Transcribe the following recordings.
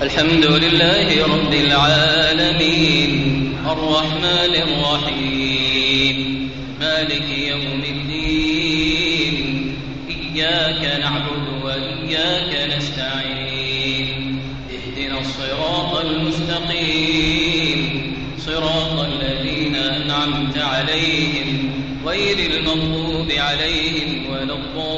الحمد لله رب العالمين الرحمن الرحيم مالك يوم الدين إياك نعبد وإياك نستعين اهدنا الصراط المستقيم صراط الذين أنعمت عليهم غير المغضوب عليهم ولا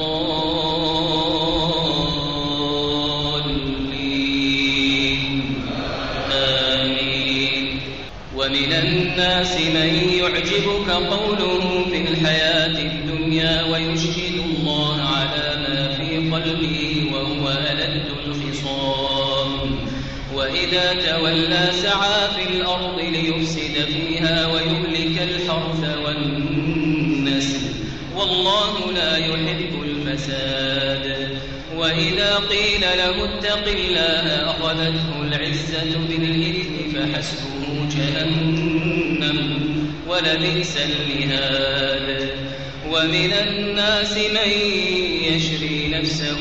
الضالين آمين. ومن الناس من يعجبك قوله في الحياة الدنيا ويشهد الله على ما في قلبه وهو ألد الخصام وإذا تولى سعى في الأرض ليفسد فيها ويهلك الحرث والنسل والله لا يحب الفساد. وإذا قيل له اتق الله أخذته العزة بالإثم فحسبه جهنم ولبئس المهاد. ومن الناس من يشري نفسه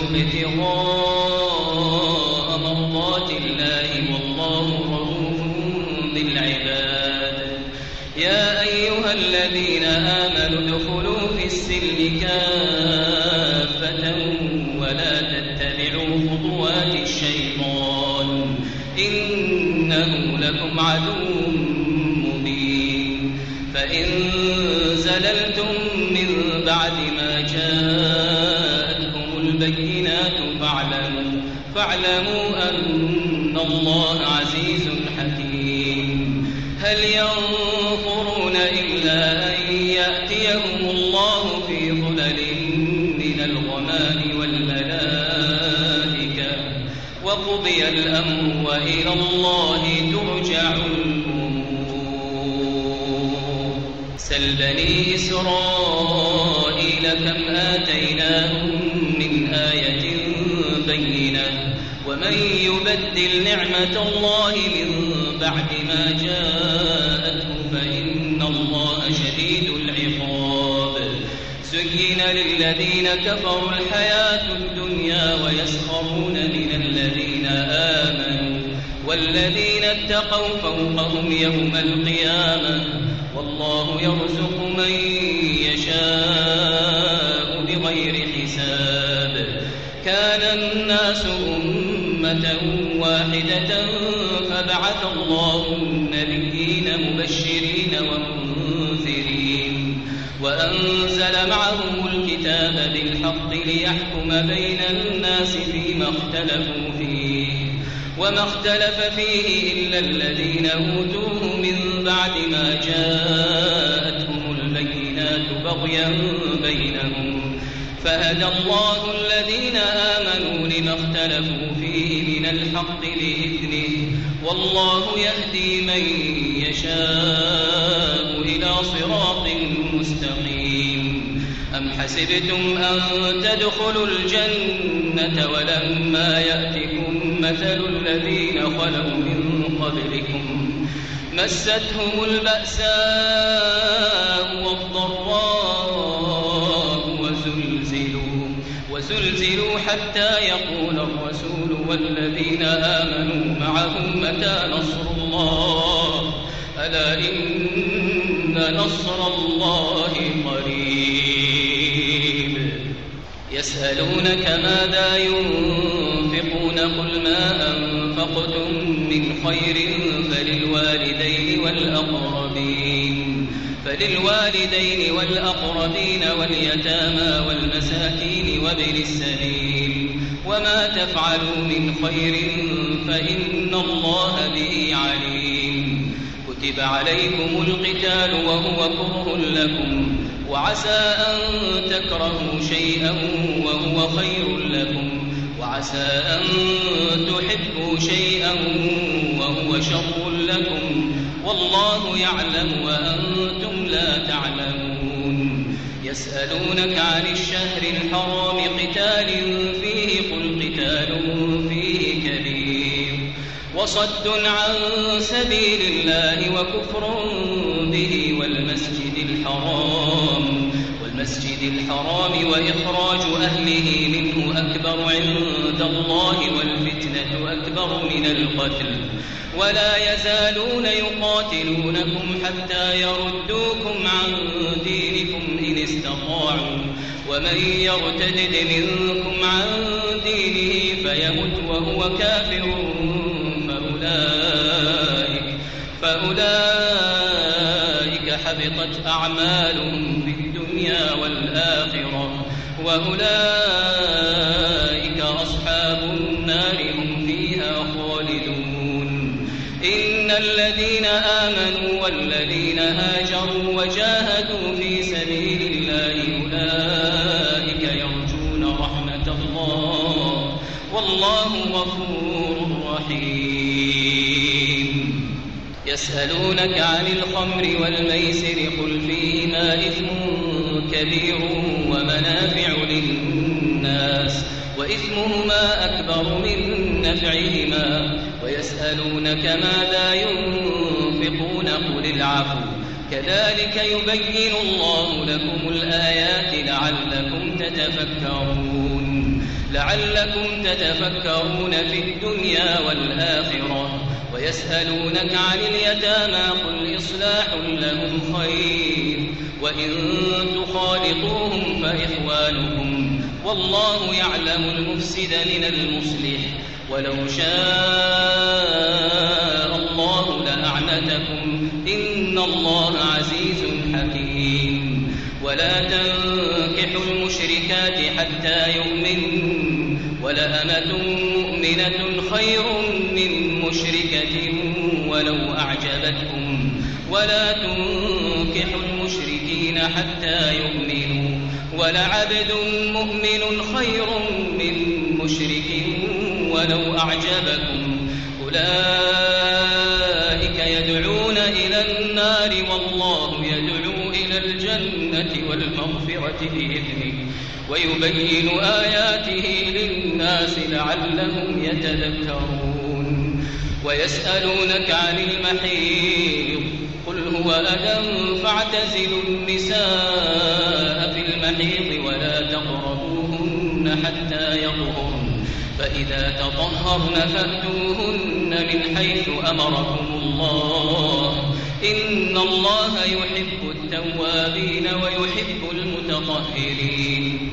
ابتغاء مرضات الله والله رؤوف بالعباد. يا أيها الذين آمنوا ادخلوا في السلم كافة ولا تتبعوا خطوات الشيطان إنه لكم عدو مبين. فإن زللتم من بعد ما جاءتكم البينات فاعلموا أن الله عزيز حكيم. هل ينظرون إلا أن يأتيهم الله في ظلل من الغمام والملائكة وقضي الأمر وإلى الله ترجع الأمور. سل بني إسرائيل كم آتيناهم من آية بينة ومن يبدل نعمة الله من بعد ما جاءته فإن الله شديد العقاب. زين للذين كفروا الحياة الدنيا ويسخرون من الذين آمنوا والذين اتقوا فوقهم يوم القيامة والله يرزق من يشاء بغير حساب. كان الناس أمة واحدة فبعث الله النبيين مبشرين ومنذرين وأنزل معهم الكتاب بالحق ليحكم بين الناس فيما اختلفوا فيه وما اختلف فيه إلا الذين أوتوه من بعد ما جاءتهم البينات بغيا بينهم فهدى الله الذين آمنوا لما اختلفوا فيه من الحق بإذنه والله يهدي من يشاء إلى صراط مستقيم. أم حسبتم أن تدخلوا الجنة ولما يأتكم مثل الذين خلوا من قبلكم مستهم البأساء والضراء وزلزلوا حتى يقول الرسول والذين آمنوا معه متى نصر الله ألا إن نصر الله قريب. يسألونك ماذا ينفقون قل ما أنفقتم من خير فللوالدين والأقربين واليتامى والمساكين وابن السبيل وما تفعلوا من خير فإن الله به عليم. كتب عليكم القتال وهو كره لكم وعسى أن تكرهوا شيئا وهو خير لكم وعسى أن تحبوا شيئا وهو شر لكم والله يعلم وأنتم لا تعلمون. يسألونك عن الشهر الحرام قتال فيه قل قتال فيه كبير وصد عن سبيل الله وكفر به والمسجد الحرام وإخراج أهله منه أكبر عند الله والفتنة أكبر من القتل ولا يزالون يقاتلونكم حتى يردوكم عن دينكم إن استطاعوا ومن يرتد منكم عن دينه فيمت وهو كافر فأولئك حبطت أعمالهم في الدنيا والآخرة وأولئك أصحاب النار هم فيها خالدون. إن الذين آمنوا والذين هاجروا وجاهدوا في سبيل الله أولئك يرجون رحمة الله والله غفور رحيم. يسألونك عن الخمر والميسر قل فيهما إثم كبير ومنافع للناس وإثمهما أكبر من نفعهما ويسألونك ماذا ينفقون قل العفو كذلك يبين الله لكم الآيات لعلكم تتفكرون في الدنيا والآخرة. ويسألونك عن اليتامى قل إصلاح لهم خير وإن تخالطوهم فإخوانكم والله يعلم المفسد من المصلح ولو شاء الله لأعنتكم إن الله عزيز حكيم. ولا تنكحوا المشركات حتى يؤمنوا ولأمة مؤمنة خير من مشركة ولو أعجبتكم ولا تنكحوا المشركين حتى يؤمنوا ولعبد مؤمن خير من مشرك ولو أعجبكم أولئك يدعون إلى النار والله يدعو إلى الجنة والمغفرة بإذنه ويبين آياته للناس لعلهم يتذكرون. ويسألونك عن المحيض قل هو أذى فاعتزلوا النساء في المحيض ولا تقربوهن حتى يطهرن فإذا تطهرن فأتوهن من حيث أمركم الله إن الله يحب التوابين ويحب المتطهرين.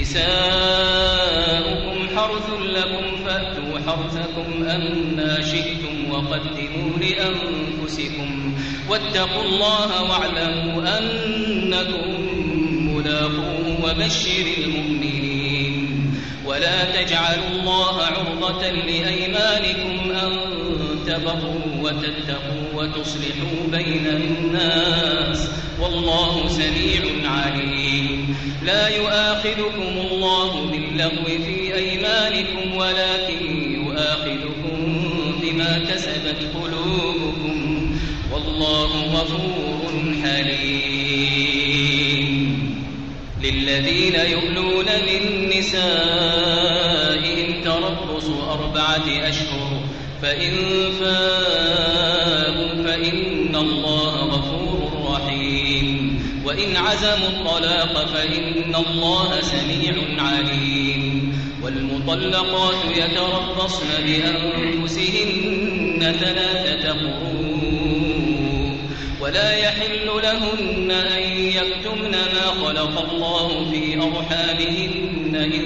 نساؤكم حرث لكم فأتوا حرثكم أنى شئتم وقدموا لأنفسكم واتقوا الله واعلموا أنكم ملاقوه وبشر المؤمنين. ولا تجعلوا الله عرضة لأيمانكم أن تبروا وتتقوا وتصلحوا بين الناس والله سميع عليم. لا يؤاخذكم الله باللغو في أيمانكم ولكن يؤاخذكم بما كسبت قلوبكم والله غفور حليم. للذين يؤلون من نسائهم تربص 4 أشهر فإن فاءوا فإن الله غفور رحيم. وإن عزموا الطلاق فإن الله سميع عليم. والمطلقات يتربصن بأنفسهن 3 قروء ولا يحل لهن أن يكتمن ما خلق الله في أرحامهن إن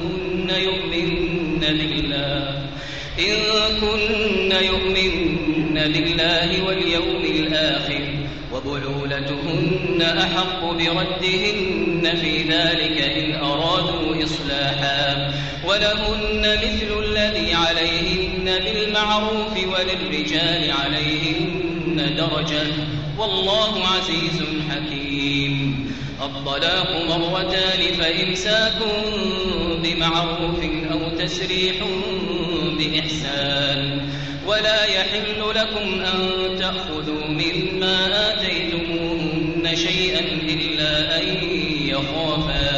كن يؤمن بالله واليوم الآخر وبعولتهن أحق بردهن في ذلك إن أرادوا إصلاحا ولهن مثل الذي عليهن بالمعروف وللرجال عليهن درجة والله عزيز حكيم. الطلاق 2 فإمساك بمعروف أو تسريح بإحسان. ولا يحل لكم أن تأخذوا مما آتيتموهن شيئا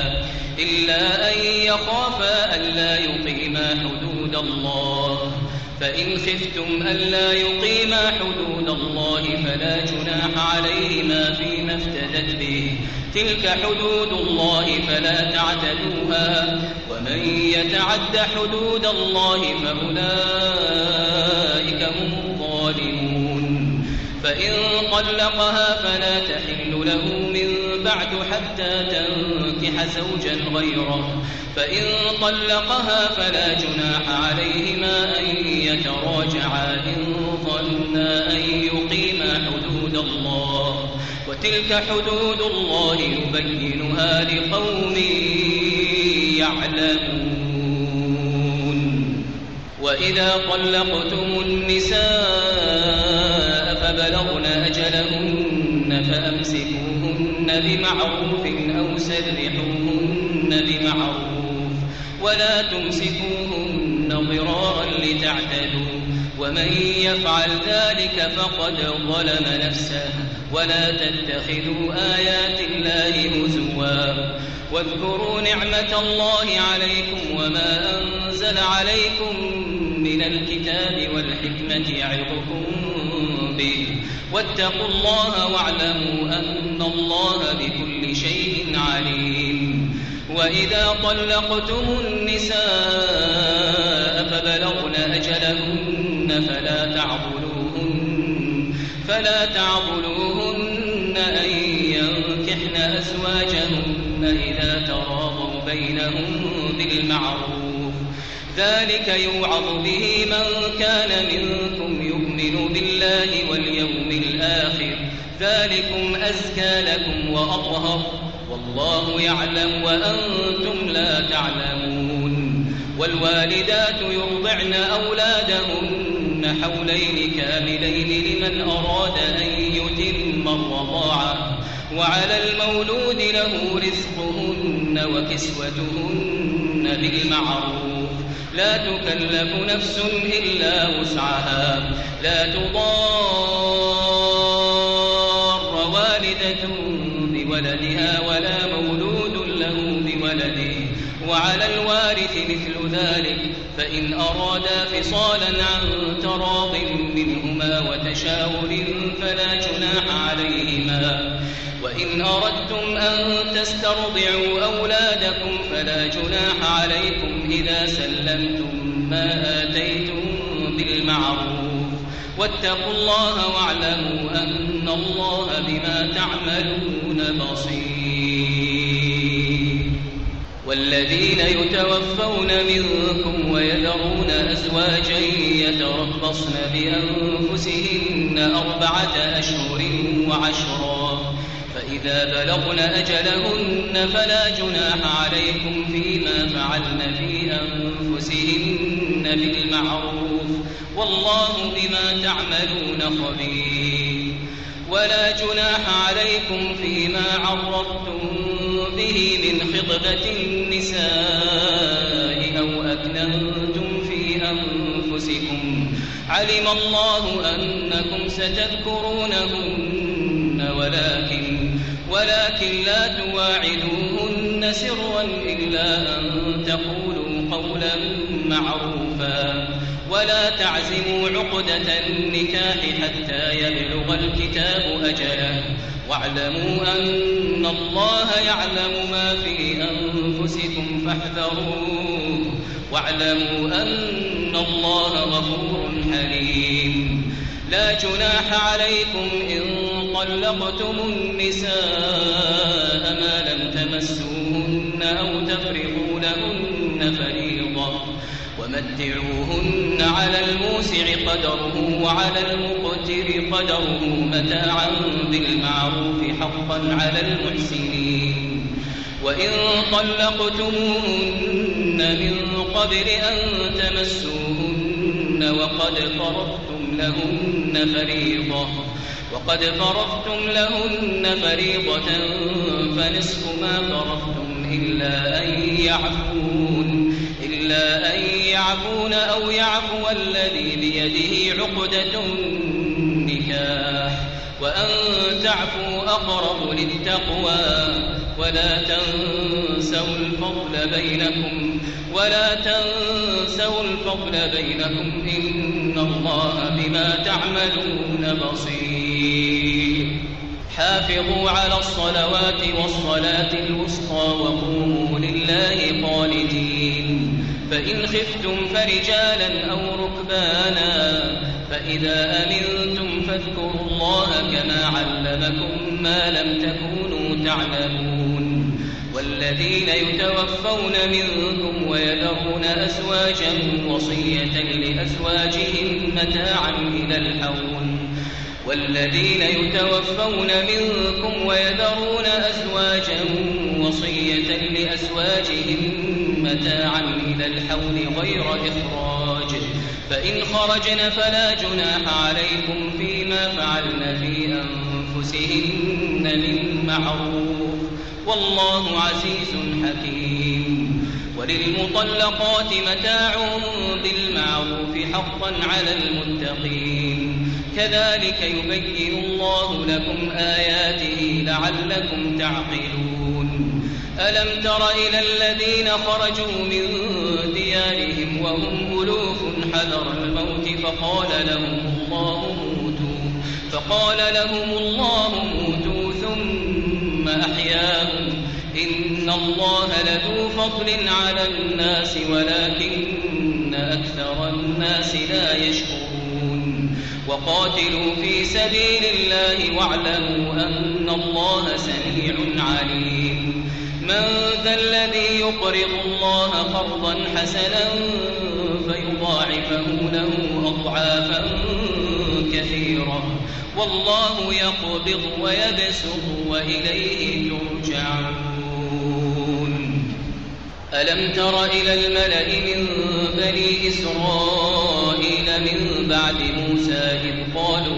إلا أن يخافا ألا يقيما حدود الله فإن خفتم ألا يقيما حدود الله فلا جناح عليهما فيما افتدت به تلك حدود الله فلا تعتدوها ومن يتعد حدود الله فأولئك هم الظالمون فإن طلقها فلا تحل له من بعد حتى تنكح زوجا غيره فإن طلقها فلا جناح عليهما أن يتراجعا إن ظنا أن يقيما حدود الله وتلك حدود الله يبينها لقوم يعلمون وإذا طلقتم النساء فبلغن أجلهن فأمسكوهن بمعروف أو سرحوهن بمعروف ولا تمسكوهن ضرارا لتعتدوا ومن يفعل ذلك فقد ظلم نفسه ولا تتخذوا آيات الله هزوا واذكروا نعمة الله عليكم وما أنزل عليكم من الكتاب والحكمة يعظكم به واتقوا الله واعلموا أن الله بكل شيء عليم وإذا طلقتم النساء فبلغن أجلهن فلا تعضلوهن أن ينكحن أزواجهن إذا تراضوا بينهم بالمعروف ذلك يوعظ به من كان منكم يؤمن بالله واليوم الآخر ذلكم أزكى لكم وأطهر والله يعلم وأنتم لا تعلمون والوالدات يرضعن أولادهن حولين كاملين لمن أراد أن يتم الرضاعة وعلى المولود له رزقهن وكسوتهن بالمعروف لا تكلف نفس إلا وسعها لا تضار والدة بولدها ولا مولود له بولده وعلى الوارث مثل ذلك فإن أرادا فصالا عن تراض منهما وتشاور فلا جناح عليهما وإن أردتم أن تسترضعوا أولادكم فلا جناح عليكم إذا سلمتم ما آتيتم بالمعروف واتقوا الله واعلموا أن الله بما تعملون بصير والذين يتوفون منكم ويذرون أزواجا يتربصن بأنفسهن 4 أشهر وعشرا فإذا بلغن أجلهن فلا جناح عليكم فيما فعلن في أنفسهن بالمعروف والله بما تعملون خبير ولا جناح عليكم فيما عرضتم به من خطبة النساء أو أكننتم في أنفسكم علم الله أنكم ستذكرونهن ولكن لا تواعدوهن سرا إلا أن تقولوا قولا معروفا ولا تعزموا عقدة النكاح حتى يبلغ الكتاب أجله واعلموا أن الله يعلم ما في أنفسكم فاحذروه واعلموا أن الله غفور حليم لا جناح عليكم إن طلقتم النساء ما لم تمسوهن أو تفرضوا لهن فريضة ومتعوهن على الموسع قدره وعلى المقتر قدره متاعا بالمعروف حقا على المحسنين وإن طلقتموهن من قبل أن تمسوهن وقد فرضتم لهن فريضة فنصف ما فرضتم إلا أن يعفون أو يعفو الذي بيده عقدة النكاح وأن تعفوا أقرب للتقوى ولا تنسوا الفضل بينكم إن الله بما تعملون بصير. حافظوا على الصلوات والصلاة الوسطى وقوموا لله قانتين. فإن خفتم فرجالا أو ركبانا فإذا أمنتم فاذكروا الله كما علمكم ما لم تكونوا تعلمون. والذين يتوفون منكم ويذرون أزواجا وصية لأزواجهم متاعا إلى الحول غير إخراج، فإن خرجن فلا جناح عليكم فيما فعلن في أنفسهن من معروف، والله عزيز حكيم. وللمطلقات متاع بالمعروف حقا على المتقين، كذلك يبين الله لكم آياته لعلكم تعقلون. ألم تر إلى الذين خرجوا من ديارهم وهم ألوف حذر الموت فقال لهم الله موتوا ثم أحياهم، إن الله لذو فضل على الناس ولكن أكثر الناس لا يشكرون. وقاتلوا في سبيل الله واعلموا أن الله سميع عليم. من ذا الذي يقرض الله قرضا حسنا فيضاعفه له أضعافا كثيرة، والله يقبض ويبسط وإليه ترجعون. ألم تر إلى الملأ من بني إسرائيل من بعد موسى إذ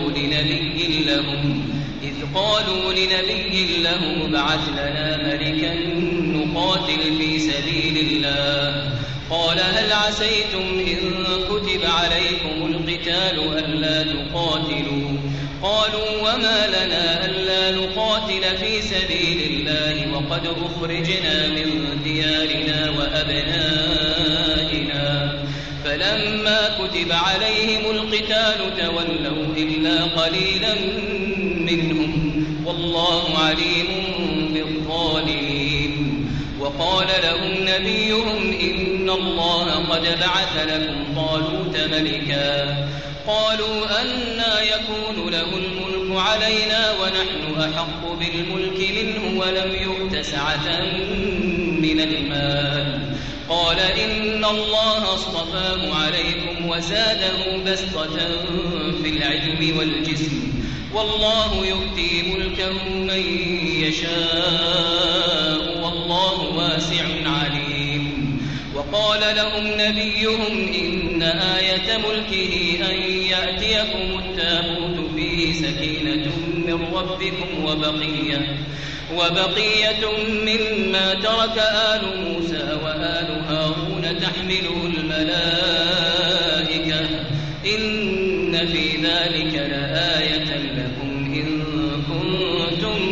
قالوا لنبي له ابعث لنا ملكا نقاتل في سبيل الله، قال هل عسيتم إن كتب عليكم القتال ألا تقاتلوا؟ قالوا وما لنا ألا نقاتل في سبيل الله وقد أخرجنا من ديارنا وأبنائنا، فلما كتب عليهم القتال تولوا إلا قليلا منهم، والله عليم بالظالمين. وقال لهم نبيهم إن الله قد بعث لكم طالوت ملكا، قالوا أنى يكون له الملك علينا ونحن أحق بالملك منه ولم يؤت سعة من المال، قال إن الله اصطفاه عليكم وزاده بسطة في العلم والجسم، والله يؤتي ملكه من يشاء والله واسع عليم. وقال لهم نبيهم إن آية ملكه أن يأتيكم التابوت فيه سكينة من ربكم وبقية مما ترك آل موسى وآل هارون تحمله الملائكة، إن في ذلك لآية لكم إن كنتم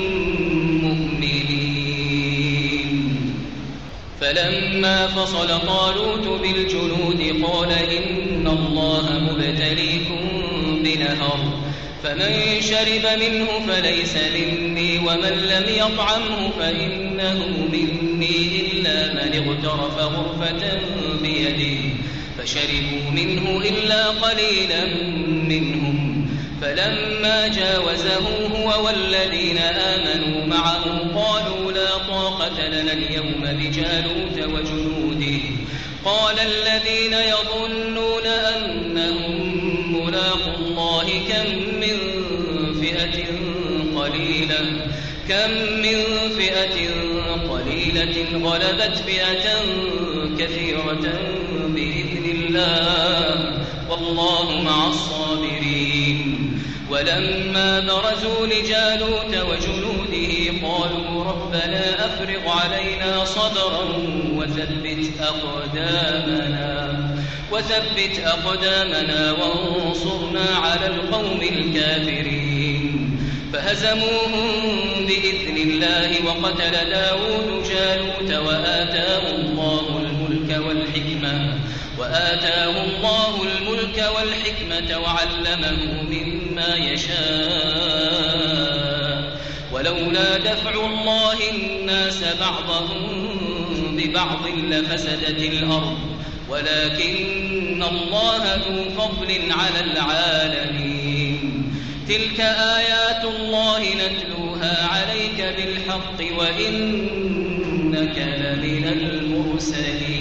مؤمنين. فلما فصل طالوت بالجنود قال إن الله مبتليكم بنهر، فمن شرب منه فليس مني ومن لم يطعمه فإنه مني إلا من اغترف غرفة بيده، فشربوا منه إلا قليلا منهم. فلما جاوزه هو والذين آمنوا معه قالوا لا طاقة لنا اليوم بجالوت وجنوده، قال الذين يظنون أنهم ملاقو الله كم من فئة قليلة غلبت فئة كثيرة بإذن الله، والله مع الصابرين. ولما برزوا لجالوت وجنوده قالوا ربنا أفرغ علينا صبرا وثبت أقدامنا وانصرنا على القوم الكافرين. فهزموهم بإذن الله وقتل داود جالوت وآتاه الله الملك والحكمة وعلمه مما يشاء ولولا دفع الله الناس بعضهم ببعض لفسدت الأرض ولكن الله ذو فضل على العالمين تلك آيات الله نتلوها عليك بالحق وإنك لمن المرسلين